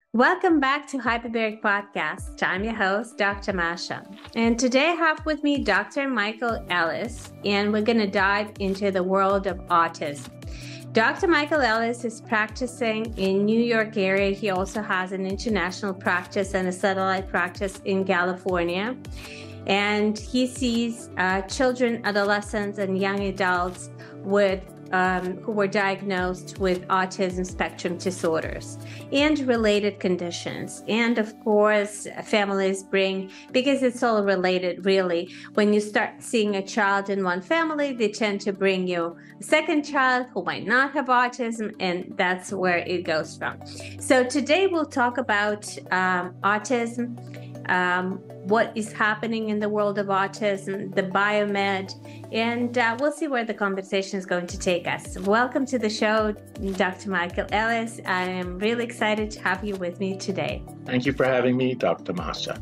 Welcome back to Hyperbaric Podcast. I'm your host, Dr. Masha. And today I have with me Dr. Michael Ellis, and we're going to dive into the world of autism. Dr. Michael Ellis is practicing in New York area. He also has an international practice and a satellite practice in California. And he sees children, adolescents, and young adults who were diagnosed with autism spectrum disorders and related conditions. And of course, families bring, because it's all related really, when you start seeing a child in one family, they tend to bring you a second child who might not have autism, and that's where it goes from. So today we'll talk about autism, what is happening in the world of autism, the biomed, and we'll see where the conversation is going to take us. Welcome to the show, Dr. Michael Ellis. I am really excited to have you with me today. Thank you for having me, Dr. Masha.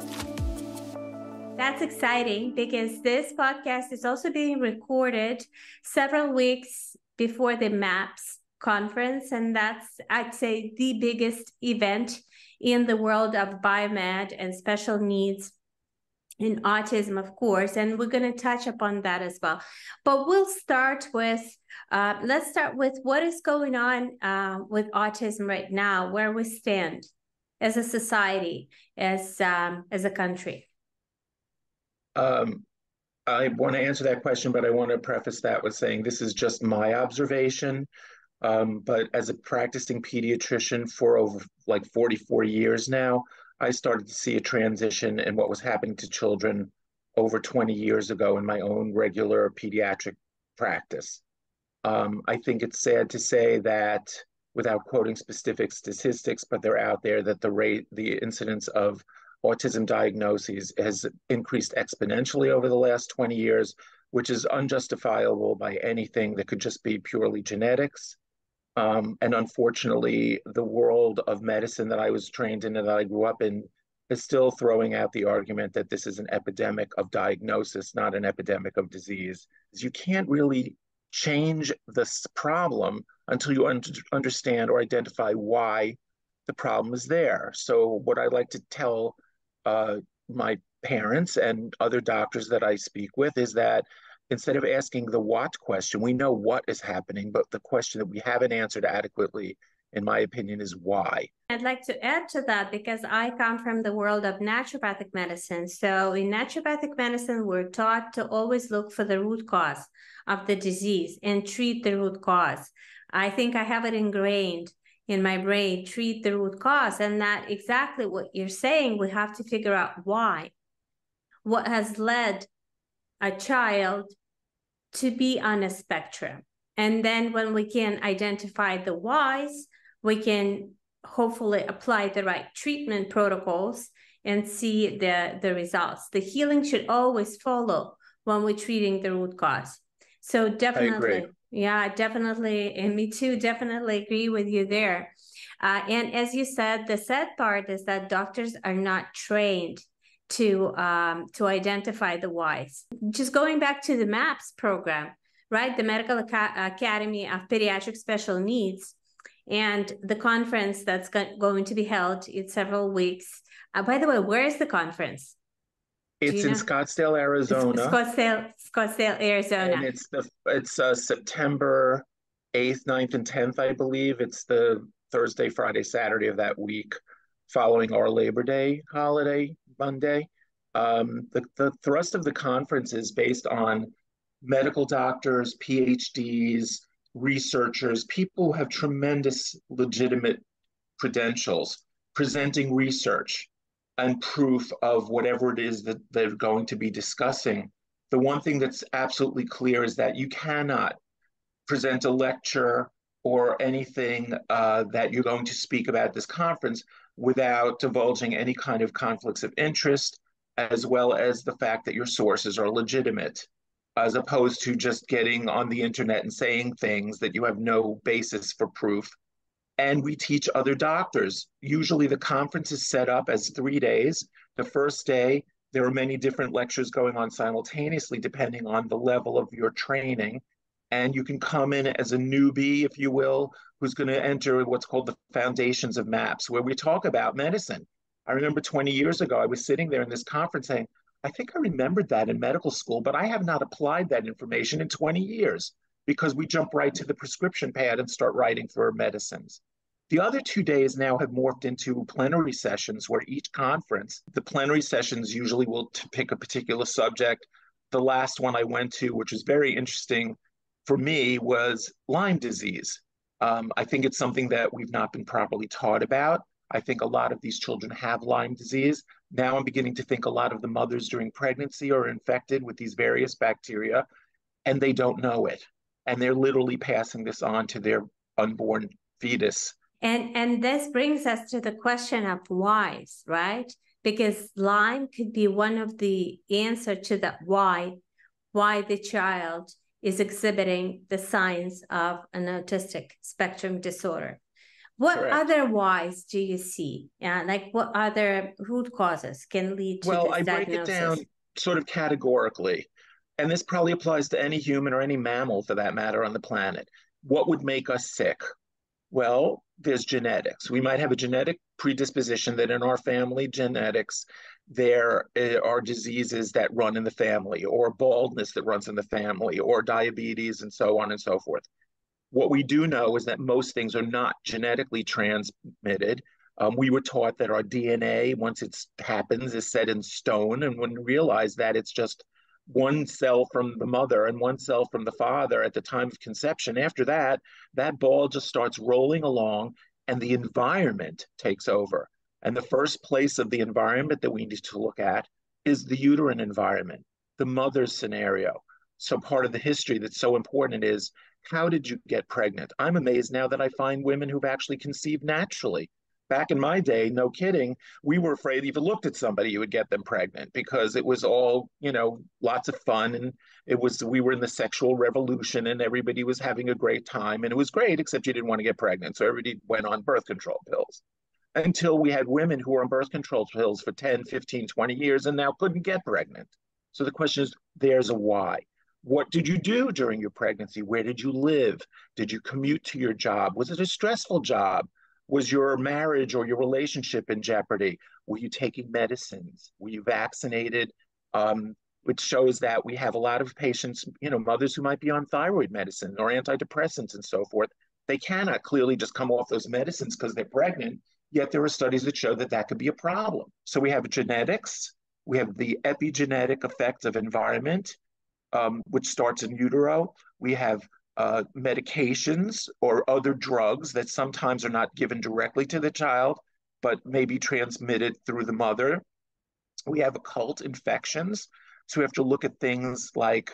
That's exciting because this podcast is also being recorded several weeks before the MAPS conference, and that's, I'd say, the biggest event in the world of biomed and special needs in autism, of course, and we're going to touch upon that as well. But we'll start with, let's start with what is going on with autism right now, where we stand as a society, as a country. I want to answer that question, but I want to preface that with saying this is just my observation. But as a practicing pediatrician for over 44 years now, I started to see a transition in what was happening to children over 20 years ago in my own regular pediatric practice. I think it's sad to say that, without quoting specific statistics, but they're out there, that the incidence of autism diagnoses has increased exponentially over the last 20 years, which is unjustifiable by anything that could just be purely genetics. And unfortunately, the world of medicine that I was trained in and that I grew up in is still throwing out the argument that this is an epidemic of diagnosis, not an epidemic of disease. You can't really change this problem until you understand or identify why the problem is there. So what I like to tell my parents and other doctors that I speak with is that instead of asking the what question, we know what is happening, but the question that we haven't answered adequately, in my opinion, is why. I'd like to add to that because I come from the world of naturopathic medicine. So in naturopathic medicine, we're taught to always look for the root cause of the disease and treat the root cause. I think I have it ingrained in my brain, treat the root cause. And that exactly what you're saying, we have to figure out why. What has led a child to be on a spectrum. And then when we can identify the whys, we can hopefully apply the right treatment protocols and see the results. The healing should always follow when we're treating the root cause. So definitely, yeah, definitely. And me too, definitely agree with you there. And as you said, the sad part is that doctors are not trained to identify the whys. Just going back to the MAPS program, right? The Medical Academy of Pediatric Special Needs, and the conference that's going to be held in several weeks. By the way, where is the conference? It's in Scottsdale, Arizona. Scottsdale, Arizona. And it's September 8th, 9th, and 10th, I believe. It's the Thursday, Friday, Saturday of that week following our Labor Day holiday, Monday. The thrust of the conference is based on medical doctors, PhDs, researchers, people who have tremendous legitimate credentials, presenting research and proof of whatever it is that they're going to be discussing. The one thing that's absolutely clear is that you cannot present a lecture or anything that you're going to speak about at this conference without divulging any kind of conflicts of interest, as well as the fact that your sources are legitimate, as opposed to just getting on the internet and saying things that you have no basis for proof. And we teach other doctors. Usually the conference is set up as 3 days. The first day, there are many different lectures going on simultaneously, depending on the level of your training. and you can come in as a newbie, if you will, who's going to enter what's called the Foundations of MAPS, where we talk about medicine. I remember 20 years ago, I was sitting there in this conference saying, I think I remembered that in medical school, but I have not applied that information in 20 years because we jump right to the prescription pad and start writing for medicines. The other 2 days now have morphed into plenary sessions where each conference, the plenary sessions usually will pick a particular subject. The last one I went to, which was very interesting for me, was Lyme disease. I think it's something that we've not been properly taught about. I think a lot of these children have Lyme disease. Now I'm beginning to think a lot of the mothers during pregnancy are infected with these various bacteria and they don't know it. And they're literally passing this on to their unborn fetus. And this brings us to the question of whys, right? Because Lyme could be one of the answer to that why the child is exhibiting the signs of an autistic spectrum disorder. What Correct. other whys do you see? Like what other root causes can lead to this I break it down sort of categorically, and this probably applies to any human or any mammal for that matter on the planet. What would make us sick? Well, there's genetics. We might have a genetic predisposition that in our family genetics, there are diseases that run in the family, or baldness that runs in the family, or diabetes, and so on and so forth. What we do know is that most things are not genetically transmitted. We were taught that our DNA, once it happens, is set in stone. And when we realize that it's just one cell from the mother and one cell from the father at the time of conception, after that, that ball just starts rolling along and the environment takes over. And the first place of the environment that we need to look at is the uterine environment, the mother's scenario. So part of the history that's so important is, how did you get pregnant? I'm amazed now that I find women who've actually conceived naturally. Back in my day, no kidding, we were afraid if you looked at somebody, you would get them pregnant because it was all, lots of fun. And we were in the sexual revolution and everybody was having a great time. And it was great, except you didn't want to get pregnant. So everybody went on birth control pills until we had women who were on birth control pills for 10, 15, 20 years and now couldn't get pregnant. So the question is, there's a why. What did you do during your pregnancy? Where did you live? Did you commute to your job? Was it a stressful job? Was your marriage or your relationship in jeopardy? Were you taking medicines? Were you vaccinated? Which shows that we have a lot of patients, mothers who might be on thyroid medicine or antidepressants and so forth. They cannot clearly just come off those medicines because they're pregnant, yet there are studies that show that that could be a problem. So we have genetics, we have the epigenetic effects of environment, which starts in utero. We have medications or other drugs that sometimes are not given directly to the child, but may be transmitted through the mother. We have occult infections. So we have to look at things like,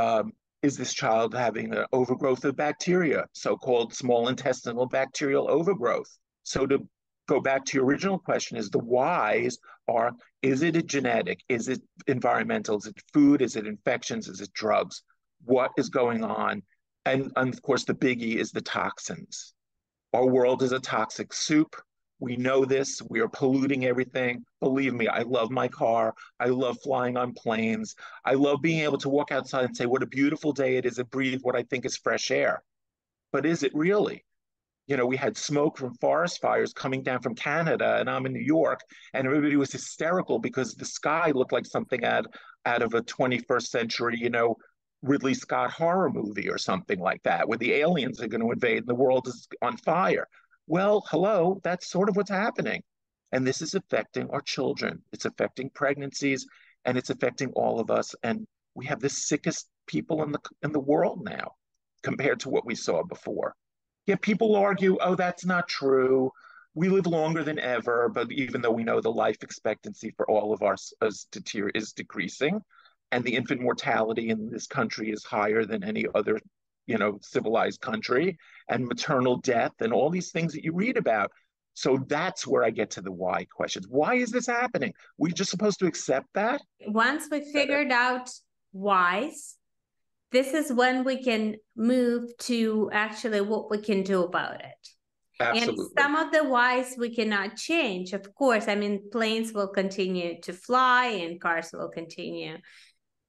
is this child having an overgrowth of bacteria, so-called small intestinal bacterial overgrowth? So to go back to your original question, is the whys are, is it a genetic? Is it environmental? Is it food? Is it infections? Is it drugs? What is going on? And of course, the biggie is the toxins. Our world is a toxic soup. We know this. We are polluting everything. Believe me, I love my car. I love flying on planes. I love being able to walk outside and say, what a beautiful day it is, and breathe what I think is fresh air. But is it really? We had smoke from forest fires coming down from Canada, and I'm in New York, and everybody was hysterical because the sky looked like something out of a 21st century, Ridley Scott horror movie or something like that, where the aliens are going to invade and the world is on fire. Well, hello, that's sort of what's happening. And this is affecting our children. It's affecting pregnancies, and it's affecting all of us. And we have the sickest people in the world now compared to what we saw before. Yet people argue, oh, that's not true. We live longer than ever, but even though we know the life expectancy for all of us is decreasing, and the infant mortality in this country is higher than any other, civilized country, and maternal death and all these things that you read about. So that's where I get to the why questions. Why is this happening? We're just supposed to accept that? Once we figured out whys, this is when we can move to actually what we can do about it. Absolutely. And some of the whys we cannot change, of course. I mean, planes will continue to fly and cars will continue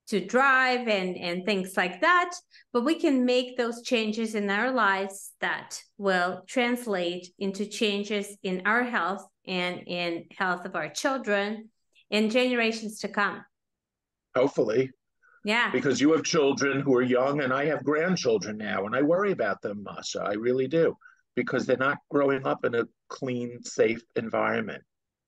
to drive and things like that, but we can make those changes in our lives that will translate into changes in our health and in health of our children in generations to come. Hopefully. Yeah. Because you have children who are young, and I have grandchildren now, and I worry about them, Masha. I really do, because they're not growing up in a clean, safe environment.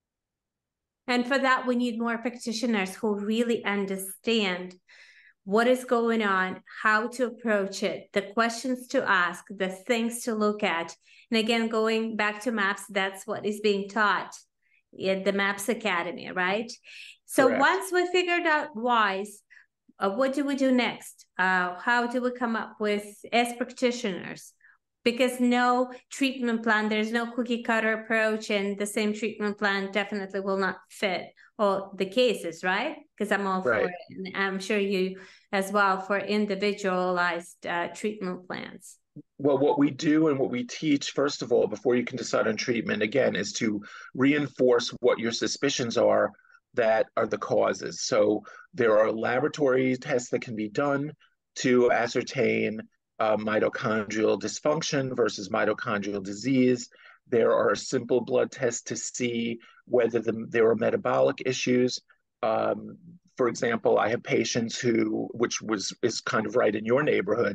And for that, we need more practitioners who really understand what is going on, how to approach it, the questions to ask, the things to look at. And again, going back to MAPS, that's what is being taught at the MAPS Academy, right? So Correct. once we figured out whys, what do we do next? How do we come up with, as practitioners? Because no treatment plan, there's no cookie cutter approach, and the same treatment plan definitely will not fit all the cases, right? Because I'm all for it. And I'm sure you as well, for individualized treatment plans. Well, what we do and what we teach, first of all, before you can decide on treatment, again, is to reinforce what your suspicions are that are the causes. So there are laboratory tests that can be done to ascertain mitochondrial dysfunction versus mitochondrial disease. There are simple blood tests to see whether there are metabolic issues. For example, I have patients who, is kind of right in your neighborhood,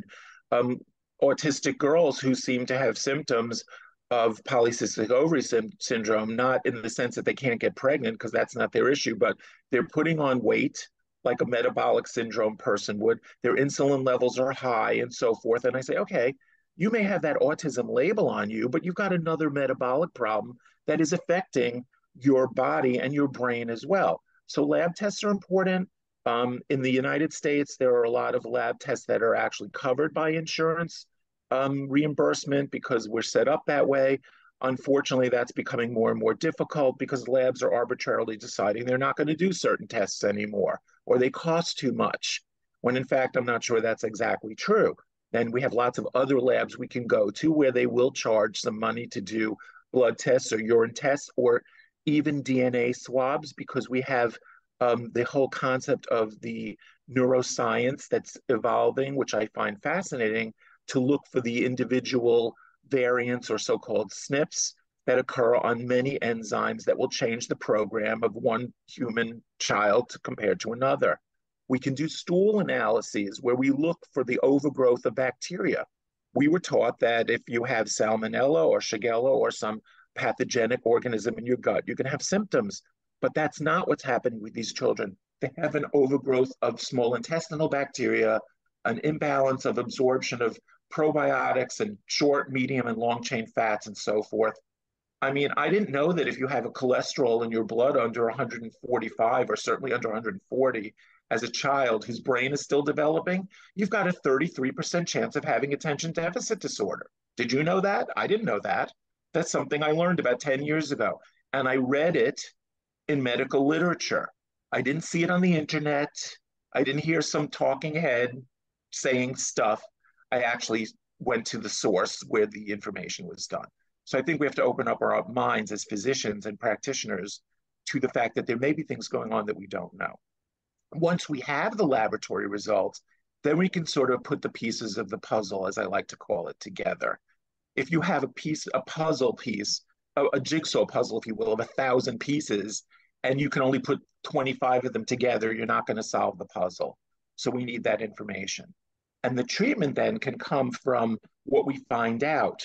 autistic girls who seem to have symptoms of polycystic ovary syndrome, not in the sense that they can't get pregnant, because that's not their issue, but they're putting on weight like a metabolic syndrome person would. Their insulin levels are high and so forth. And I say, okay, you may have that autism label on you, but you've got another metabolic problem that is affecting your body and your brain as well. So lab tests are important. In the United States, there are a lot of lab tests that are actually covered by insurance reimbursement because we're set up that way. Unfortunately, that's becoming more and more difficult because labs are arbitrarily deciding they're not going to do certain tests anymore, or they cost too much, when in fact, I'm not sure that's exactly true. And we have lots of other labs we can go to where they will charge some money to do blood tests or urine tests or even DNA swabs, because we have the whole concept of the neuroscience that's evolving, which I find fascinating, to look for the individual variants or so-called SNPs that occur on many enzymes that will change the program of one human child compared to another. We can do stool analyses where we look for the overgrowth of bacteria. We were taught that if you have salmonella or shigella or some pathogenic organism in your gut, you can have symptoms. But that's not what's happening with these children. They have an overgrowth of small intestinal bacteria, an imbalance of absorption of probiotics and short, medium, and long chain fats and so forth. I mean, I didn't know that if you have a cholesterol in your blood under 145 or certainly under 140 as a child whose brain is still developing, you've got a 33% chance of having attention deficit disorder. Did you know that? I didn't know that. That's something I learned about 10 years ago. And I read it in medical literature. I didn't see it on the internet. I didn't hear some talking head saying stuff. I actually went to the source where the information was done. So I think we have to open up our minds as physicians and practitioners to the fact that there may be things going on that we don't know. Once we have the laboratory results, then we can sort of put the pieces of the puzzle, as I like to call it, together. If you have a puzzle piece, a jigsaw puzzle, if you will, of 1,000 pieces, and you can only put 25 of them together, you're not going to solve the puzzle. So we need that information. And the treatment then can come from what we find out.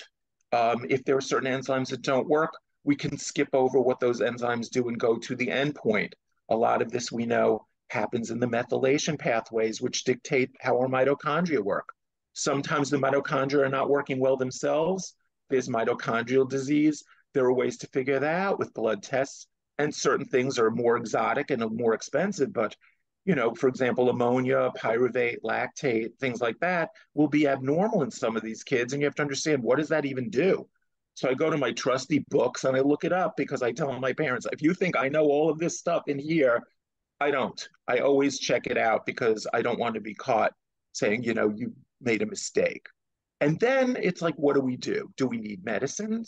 If there are certain enzymes that don't work, we can skip over what those enzymes do and go to the end point. A lot of this we know happens in the methylation pathways, which dictate how our mitochondria work. Sometimes the mitochondria are not working well themselves. There's mitochondrial disease. There are ways to figure that out with blood tests. And certain things are more exotic and more expensive, but for example, ammonia, pyruvate, lactate, things like that will be abnormal in some of these kids. And you have to understand, what does that even do? So I go to my trusty books and I look it up because I tell my parents, if you think I know all of this stuff in here, I don't. I always check it out because I don't want to be caught saying, you made a mistake. And then it's like, what do we do? Do we need medicines?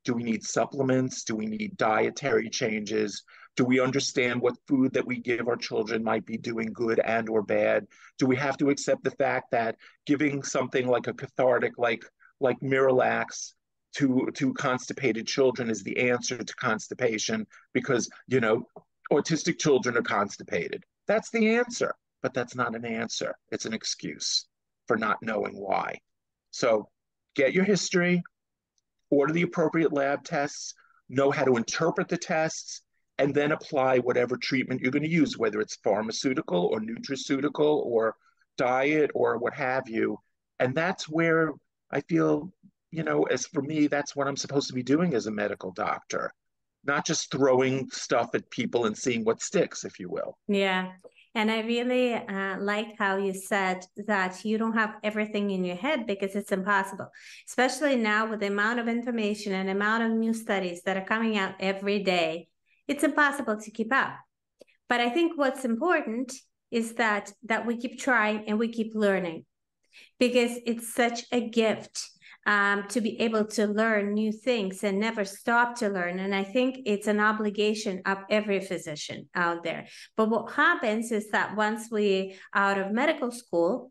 Do we need supplements? Do we need dietary changes? Do we understand what food that we give our children might be doing good and or bad? Do we have to accept the fact that giving something like a cathartic, like Miralax to constipated children is the answer to constipation because, autistic children are constipated? That's the answer, but that's not an answer. It's an excuse for not knowing why. So get your history, order the appropriate lab tests, know how to interpret the tests, and then apply whatever treatment you're going to use, whether it's pharmaceutical or nutraceutical or diet or what have you. And that's where I feel, as for me, that's what I'm supposed to be doing as a medical doctor, not just throwing stuff at people and seeing what sticks, if you will. Yeah. And I really like how you said that you don't have everything in your head because it's impossible, especially now with the amount of information and amount of new studies that are coming out every day. It's impossible to keep up. But I think what's important is that we keep trying and we keep learning, because it's such a gift to be able to learn new things and never stop to learn. And I think it's an obligation of every physician out there. But what happens is that once we out of medical school,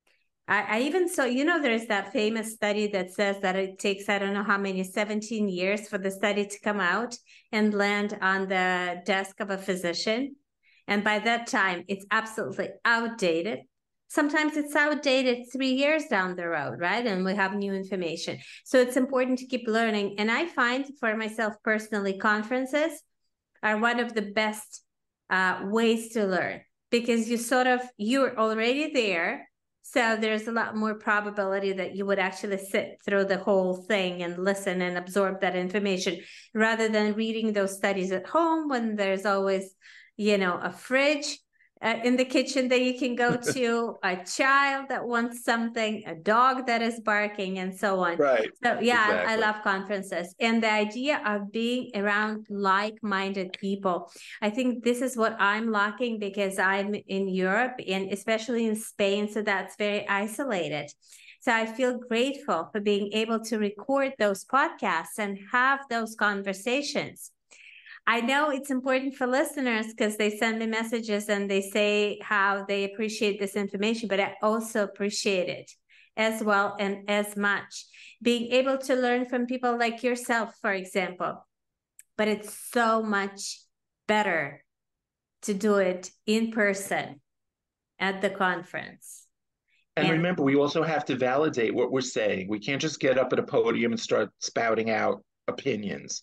I even saw, there's that famous study that says that it takes, I don't know how many, 17 years for the study to come out and land on the desk of a physician. And by that time, it's absolutely outdated. Sometimes it's outdated 3 years down the road, right? And we have new information. So it's important to keep learning. And I find for myself personally, conferences are one of the best ways to learn, because you're already there. So there's a lot more probability that you would actually sit through the whole thing and listen and absorb that information, rather than reading those studies at home when there's always, a fridge in the kitchen that you can go to, a child that wants something, a dog that is barking, and so on. Right. So yeah, Exactly. I love conferences and the idea of being around like-minded people. I think this is what I'm lacking, because I'm in Europe and especially in Spain, so that's very isolated. So I feel grateful for being able to record those podcasts and have those conversations. I know it's important for listeners because they send me messages and they say how they appreciate this information, but I also appreciate it as well and as much. Being able to learn from people like yourself, for example, but it's so much better to do it in person at the conference. And remember, we also have to validate what we're saying. We can't just get up at a podium and start spouting out opinions.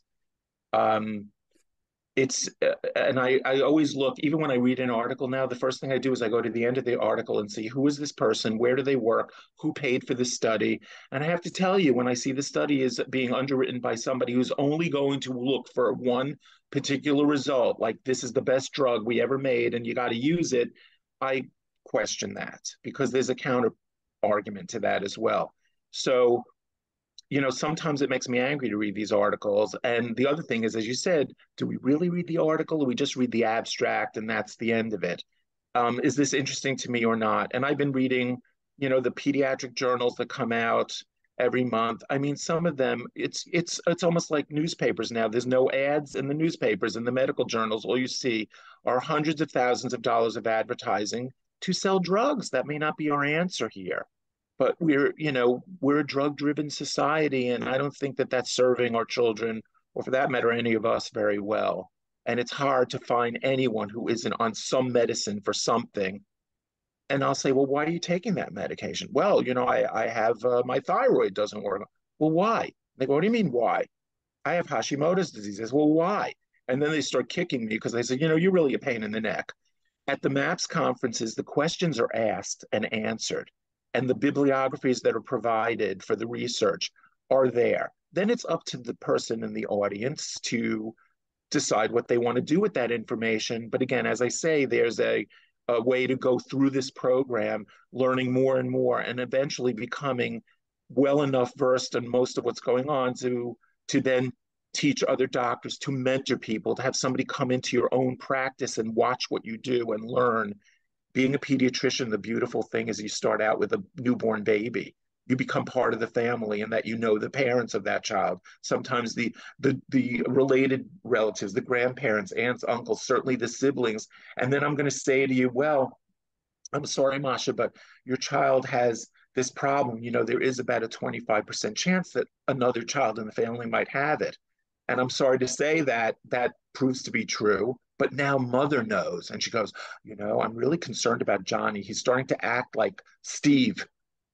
And I always look, even when I read an article now, the first thing I do is I go to the end of the article and see who is this person, where do they work, who paid for this study. And I have to tell you, when I see the study is being underwritten by somebody who's only going to look for one particular result, like this is the best drug we ever made and you got to use it, I question that, because there's a counter argument to that as well. So sometimes it makes me angry to read these articles. And the other thing is, as you said, do we really read the article, or we just read the abstract and that's the end of it? Is this interesting to me or not? And I've been reading, the pediatric journals that come out every month. I mean, some of them, it's almost like newspapers now. There's no ads in the newspapers and the medical journals. All you see are hundreds of thousands of dollars of advertising to sell drugs. That may not be our answer here. But we're a drug-driven society, and I don't think that that's serving our children, or for that matter, any of us, very well. And it's hard to find anyone who isn't on some medicine for something. And I'll say, well, why are you taking that medication? Well, I have my thyroid doesn't work. Well, why? They go, what do you mean why? I have Hashimoto's disease. I say, well, why? And then they start kicking me because they say, you're really a pain in the neck. At the MAPS conferences, the questions are asked and answered, and the bibliographies that are provided for the research are there. Then it's up to the person in the audience to decide what they want to do with that information. But again, as I say, there's a way to go through this program, learning more and more, and eventually becoming well enough versed in most of what's going on to then teach other doctors, to mentor people, to have somebody come into your own practice and watch what you do and learn. Being a pediatrician, the beautiful thing is you start out with a newborn baby. you become part of the family and that you know the parents of that child. Sometimes the related relatives, the grandparents, aunts, uncles, certainly the siblings. And then I'm going to say to you, well, I'm sorry, Masha, but your child has this problem. You know, there is about a 25% chance that another child in the family might have it. And I'm sorry to say that that proves to be true. But now mother knows. And she goes, you know, I'm really concerned about Johnny. He's starting to act like Steve.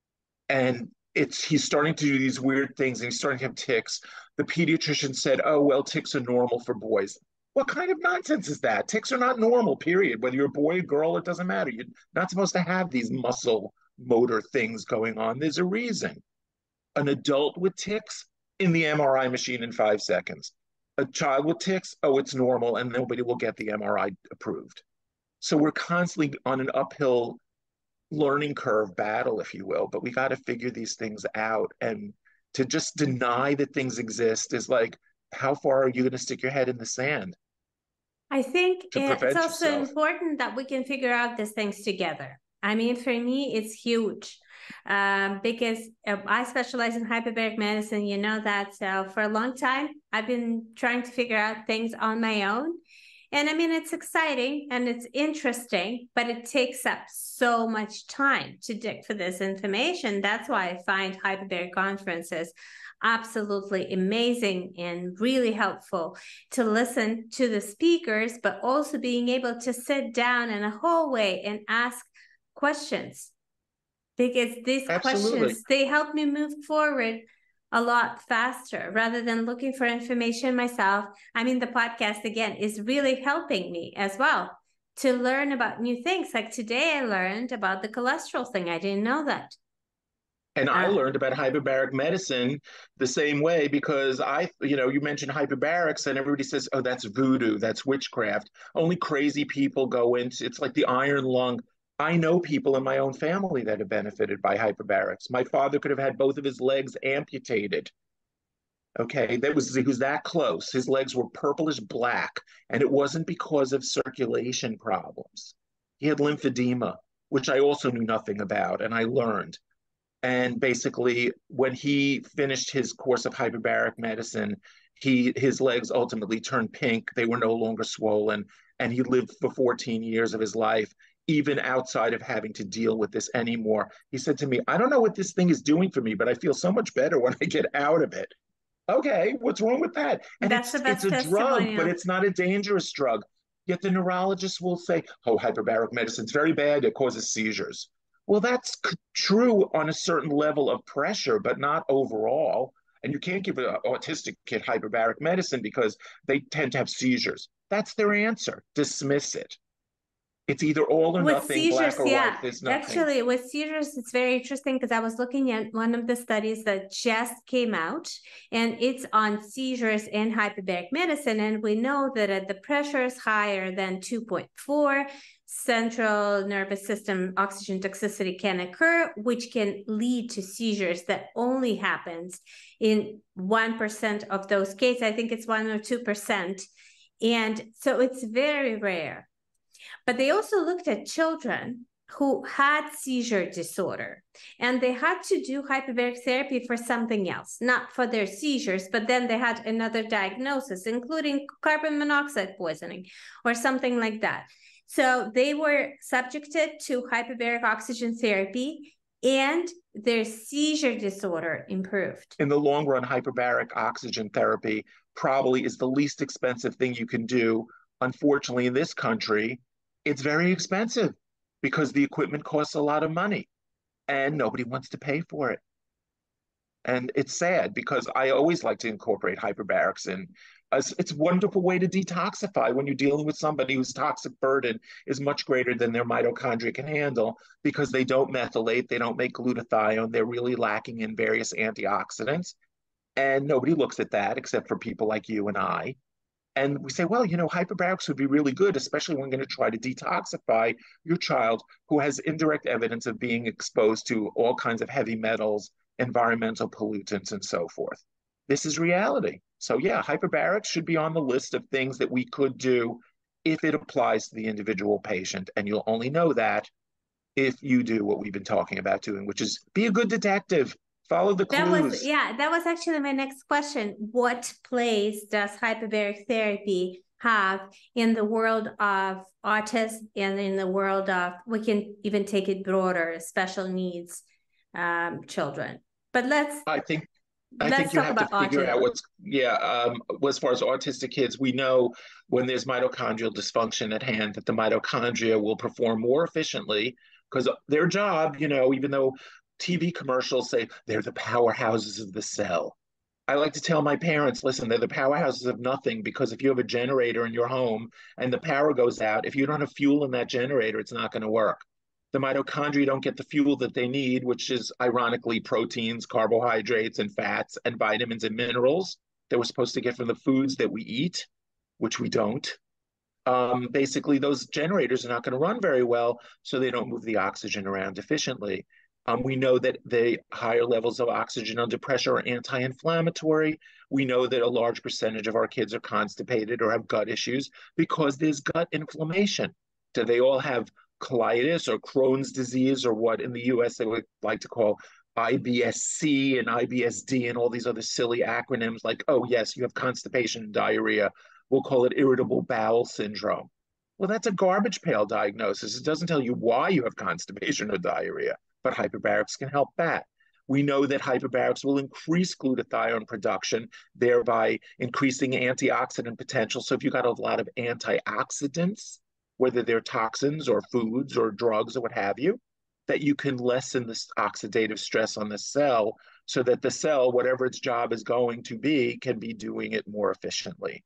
And he's starting to do these weird things and he's starting to have tics. The pediatrician said, oh, well, tics are normal for boys. What kind of nonsense is that? Tics are not normal, period. Whether you're a boy or girl, it doesn't matter. You're not supposed to have these muscle motor things going on. There's a reason. An adult with tics in the MRI machine in 5 seconds. A child with tics, oh, it's normal, and nobody will get the MRI approved. So we're constantly on an uphill learning curve battle, if you will, but we got to figure these things out. And to just deny that things exist is like, how far are you going to stick your head in the sand I think to it's prevent also yourself? important that we can figure out these things together. I mean, for me, it's huge because I specialize in hyperbaric medicine. You know that. So for a long time, I've been trying to figure out things on my own. And I mean, it's exciting and it's interesting, but it takes up so much time to dig for this information. That's why I find hyperbaric conferences absolutely amazing and really helpful to listen to the speakers, but also being able to sit down in a hallway and ask questions, because these Absolutely. questions, they help me move forward a lot faster rather than looking for information myself. I mean, the podcast again is really helping me as well to learn about new things. Like today I learned about the cholesterol thing. I didn't know that. And I learned about hyperbaric medicine the same way because you mentioned hyperbarics and everybody says, oh, that's voodoo, that's witchcraft. Only crazy people go into it's like the iron lung. I know people in my own family that have benefited by hyperbarics. My father could have had both of his legs amputated. Okay, he was that close. His legs were purplish black, and it wasn't because of circulation problems. He had lymphedema, which I also knew nothing about, and I learned. And basically, when he finished his course of hyperbaric medicine, his legs ultimately turned pink. They were no longer swollen, and he lived for 14 years of his life, even outside of having to deal with this anymore. He said to me, I don't know what this thing is doing for me, but I feel so much better when I get out of it. Okay, what's wrong with that? And That's it's the it's best a drug, but testimonial. it's not a dangerous drug. Yet the neurologist will say, "Oh, hyperbaric medicine's very bad. It causes seizures." Well, that's true on a certain level of pressure, but not overall. And you can't give an autistic kid hyperbaric medicine because they tend to have seizures. That's their answer. Dismiss it. It's either all or With nothing, black seizures, or white. yeah. There's nothing. Actually, with seizures, it's very interesting because I was looking at one of the studies that just came out, and it's on seizures in hyperbaric medicine. And we know that at the pressure is higher than 2.4, central nervous system oxygen toxicity can occur, which can lead to seizures. That only happens in 1% of those cases. I think it's 1 or 2%. And so it's very rare. But they also looked at children who had seizure disorder, and they had to do hyperbaric therapy for something else, not for their seizures, but then they had another diagnosis, including carbon monoxide poisoning or something like that. So they were subjected to hyperbaric oxygen therapy, and their seizure disorder improved. In the long run, hyperbaric oxygen therapy probably is the least expensive thing you can do. Unfortunately, in this country, it's very expensive because the equipment costs a lot of money and nobody wants to pay for it. And it's sad because I always like to incorporate hyperbarics in. It's a wonderful way to detoxify when you're dealing with somebody whose toxic burden is much greater than their mitochondria can handle because they don't methylate, they don't make glutathione, they're really lacking in various antioxidants. And nobody looks at that except for people like you and I. And we say, well, hyperbarics would be really good, especially when we're going to try to detoxify your child who has indirect evidence of being exposed to all kinds of heavy metals, environmental pollutants, and so forth. This is reality. So, yeah, hyperbarics should be on the list of things that we could do if it applies to the individual patient. And you'll only know that if you do what we've been talking about doing, which is be a good detective, follow the clues. That was actually my next question. What place does hyperbaric therapy have in the world of autism and in the world of, we can even take it broader, special needs children? But I think let's you talk have to about figure out autism. as far as autistic kids, we know when there's mitochondrial dysfunction at hand that the mitochondria will perform more efficiently because their job, even though TV commercials say they're the powerhouses of the cell. I like to tell my parents, listen, they're the powerhouses of nothing because if you have a generator in your home and the power goes out, if you don't have fuel in that generator, it's not going to work. The mitochondria don't get the fuel that they need, which is ironically proteins, carbohydrates, and fats, and vitamins and minerals that we're supposed to get from the foods that we eat, which we don't. Basically, those generators are not going to run very well, so they don't move the oxygen around efficiently. We know that the higher levels of oxygen under pressure are anti-inflammatory. We know that a large percentage of our kids are constipated or have gut issues because there's gut inflammation. Do they all have colitis or Crohn's disease or what in the US they would like to call IBS-C and IBS-D and all these other silly acronyms like, oh, yes, you have constipation and diarrhea. We'll call it irritable bowel syndrome. Well, that's a garbage pail diagnosis. It doesn't tell you why you have constipation or diarrhea, but hyperbarics can help that. We know that hyperbarics will increase glutathione production, thereby increasing antioxidant potential. So if you've got a lot of antioxidants, whether they're toxins or foods or drugs or what have you, that you can lessen this oxidative stress on the cell so that the cell, whatever its job is going to be, can be doing it more efficiently.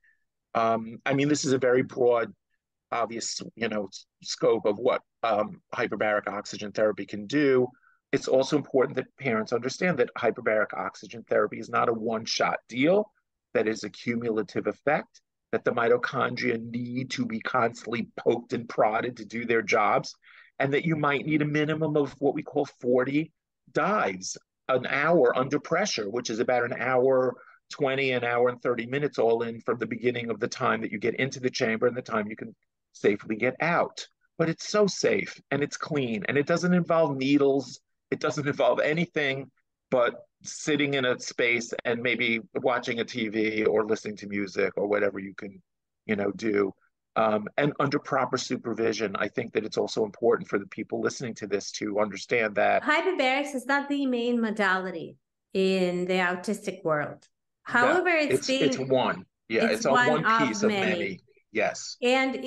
I mean, this is a very broad, obvious, scope of what hyperbaric oxygen therapy can do. It's also important that parents understand that hyperbaric oxygen therapy is not a one-shot deal, that is a cumulative effect, that the mitochondria need to be constantly poked and prodded to do their jobs, and that you might need a minimum of what we call 40 dives, an hour under pressure, which is about an hour 20, an hour and 30 minutes all in from the beginning of the time that you get into the chamber and the time you can safely get out. But it's so safe and it's clean and it doesn't involve needles. It doesn't involve anything but sitting in a space and maybe watching a TV or listening to music or whatever you can, do. And under proper supervision, I think that it's also important for the people listening to this to understand that Hyperbarics is not the main modality in the autistic world. no, However, it's one. Yeah, it's it's on one one of piece of many. many. Yes, And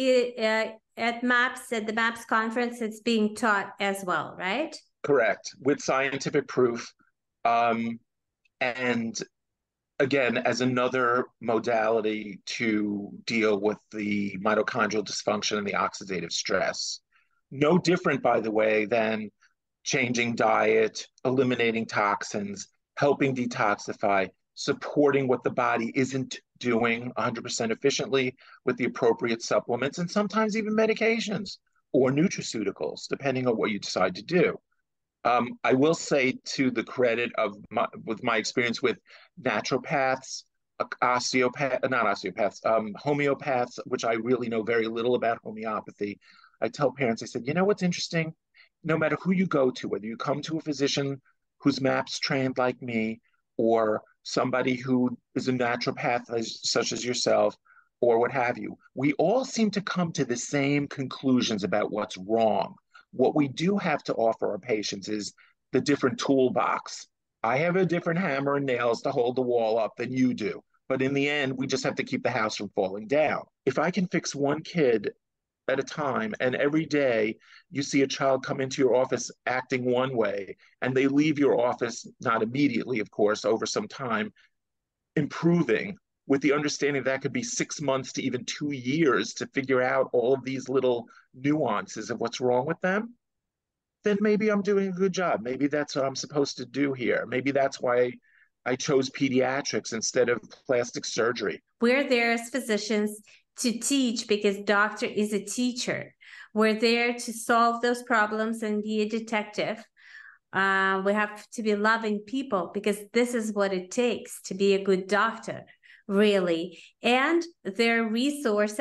at the MAPS conference, it's being taught as well, right? correct. With scientific proof. Um, and again, as another modality to deal with the mitochondrial dysfunction and the oxidative stress. No different, by the way, than changing diet, eliminating toxins, helping detoxify, supporting what the body isn't doing 100% efficiently with the appropriate supplements and sometimes even medications or nutraceuticals, depending on what you decide to do. I will say to the credit of with my experience with naturopaths, not osteopaths, homeopaths, which I really know very little about homeopathy. I tell parents, I said, you know what's interesting? No matter who you go to, whether you come to a physician who's MAPS trained like me, or somebody who is a naturopath such as yourself, or what have you, we all seem to come to the same conclusions about what's wrong. What we do have to offer our patients is the different toolbox. I have a different hammer and nails to hold the wall up than you do. But in the end, we just have to keep the house from falling down. If I can fix one kid at a time, and every day you see a child come into your office acting one way, and they leave your office, not immediately, of course, over some time, improving with the understanding that could be 6 months to even 2 years to figure out all of these little nuances of what's wrong with them, then maybe I'm doing a good job. Maybe that's what I'm supposed to do here. Maybe that's why I chose pediatrics instead of plastic surgery. We're there as physicians to teach because doctor is a teacher. We're there to solve those problems and be a detective. We have to be loving people because this is what it takes to be a good doctor, really. And there are resources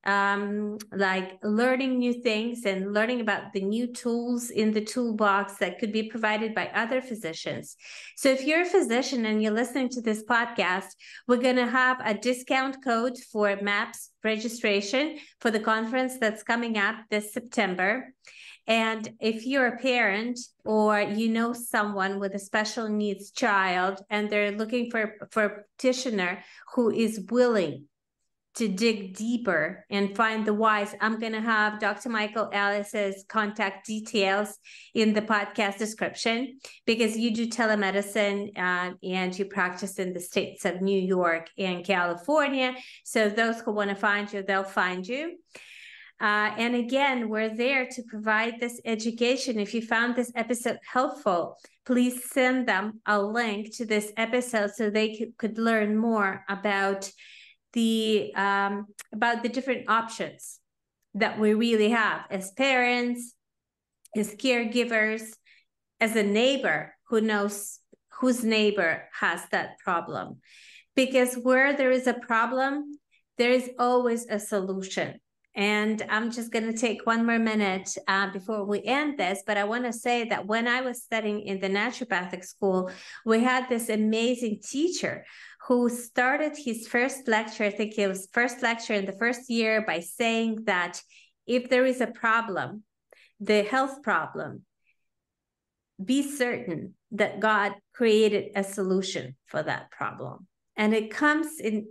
like learning new things and learning about the new tools in the toolbox that could be provided by other physicians. So if you're a physician and you're listening to this podcast, we're going to have a discount code for MAPS registration for the conference that's coming up this September. And if you're a parent or you know someone with a special needs child and they're looking for a practitioner who is willing to dig deeper and find the whys, I'm going to have Dr. Michael Ellis's contact details in the podcast description, because you do telemedicine and you practice in the states of New York and California. So those who want to find you, they'll find you. And again, we're there to provide this education. If you found this episode helpful, please send them a link to this episode so they could learn more about the different options that we really have as parents, as caregivers, as a neighbor who knows whose neighbor has that problem. Because where there is a problem, there is always a solution. And I'm just going to take one more minute before we end this, but I want to say that when I was studying in the naturopathic school, we had this amazing teacher who started his first lecture, I think it was first lecture in the first year, by saying that if there is a problem, the health problem, be certain that God created a solution for that problem. And it comes in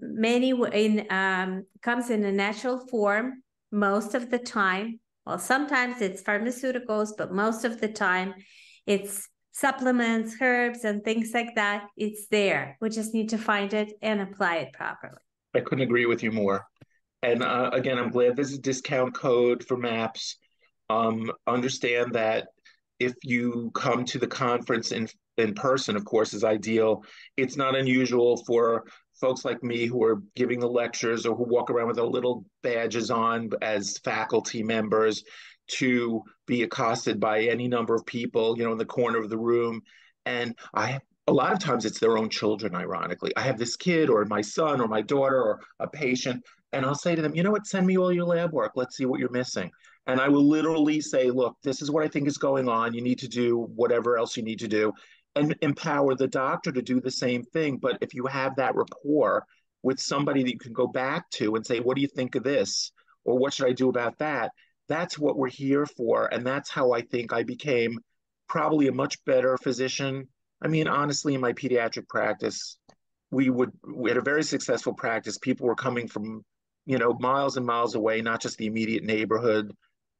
comes in a natural form most of the time. Well, sometimes it's pharmaceuticals, but most of the time it's supplements, herbs, and things like that. It's there. We just need to find it and apply it properly. I couldn't agree with you more. And again, I'm glad there's a discount code for MAPS. Understand that if you come to the conference in person, of course, is ideal. It's not unusual for folks like me who are giving the lectures or who walk around with their little badges on as faculty members to be accosted by any number of people, in the corner of the room. And a lot of times it's their own children, ironically. I have this kid or my son or my daughter or a patient, and I'll say to them, you know what, send me all your lab work. Let's see what you're missing. And I will literally say, look, this is what I think is going on. You need to do whatever else you need to do, and empower the doctor to do the same thing. But if you have that rapport with somebody that you can go back to and say, what do you think of this? Or what should I do about that? That's what we're here for. And that's how I think I became probably a much better physician. I mean, honestly, in my pediatric practice, we had a very successful practice. People were coming from, miles and miles away, not just the immediate neighborhood.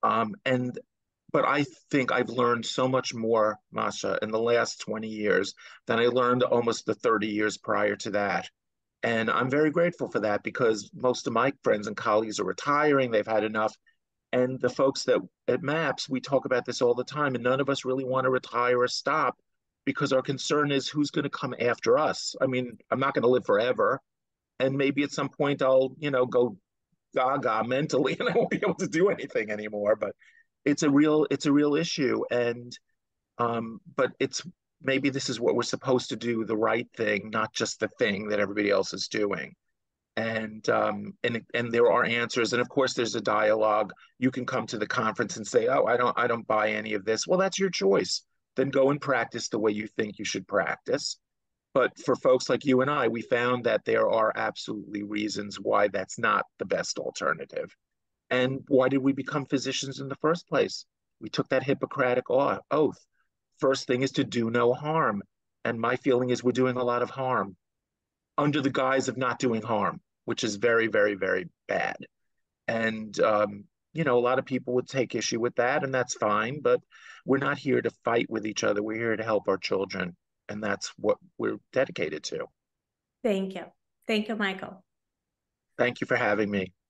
But I think I've learned so much more, Masha, in the last 20 years than I learned almost the 30 years prior to that. And I'm very grateful for that, because most of my friends and colleagues are retiring. They've had enough. And the folks that at MAPS, we talk about this all the time, and none of us really want to retire or stop, because our concern is who's going to come after us. I mean, I'm not going to live forever. And maybe at some point I'll, go gaga mentally and I won't be able to do anything anymore. But it's a real issue. And but maybe this is what we're supposed to do, the right thing, not just the thing that everybody else is doing. And there are answers. And of course there's a dialogue. You can come to the conference and say, oh, I don't buy any of this. Well, that's your choice. Then go and practice the way you think you should practice. But for folks like you and I, we found that there are absolutely reasons why that's not the best alternative. And why did we become physicians in the first place? We took that Hippocratic oath. First thing is to do no harm. And my feeling is we're doing a lot of harm under the guise of not doing harm, which is very, very, very bad. And, a lot of people would take issue with that, and that's fine. But we're not here to fight with each other. We're here to help our children. And that's what we're dedicated to. Thank you. Thank you, Michael. Thank you for having me.